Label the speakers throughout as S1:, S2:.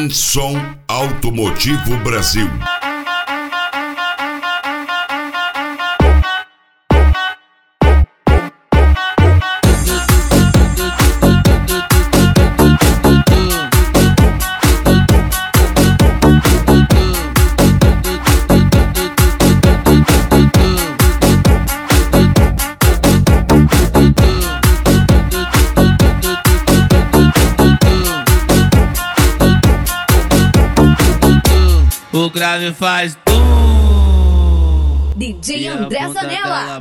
S1: Tim Som Automotivo Brasil.
S2: O grave faz
S3: DJ André Zanella.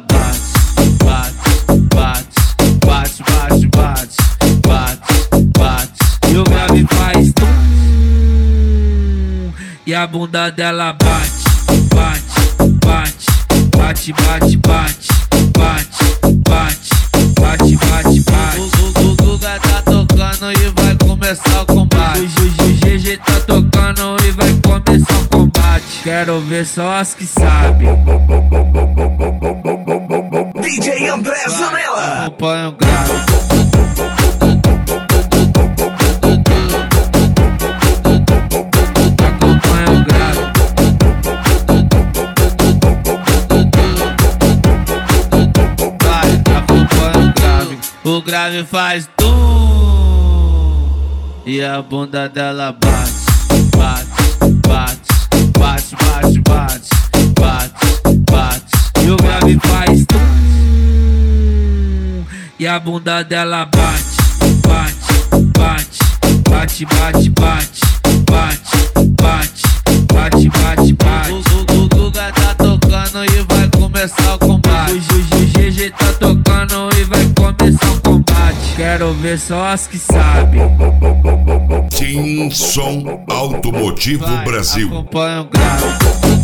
S2: Bate. E o grave faz e a bunda dela bate. O Guga tá tocando e vai começar o combate. O GG tá tocando e vai começar o combate. Quero ver só as que sabem.
S4: DJ André Zanella.
S2: Acompanha o grave. Acompanha o grave. Acompanha o grave. O grave faz e a bunda dela bate. E o grave faz e a bunda dela bate. O Guga tá tocando e vai começar o combate. O GG tá tocando e vai começar o combate. Quero ver só as que sabem.
S1: Tim Som Automotivo Brasil.
S2: Acompanha o grave.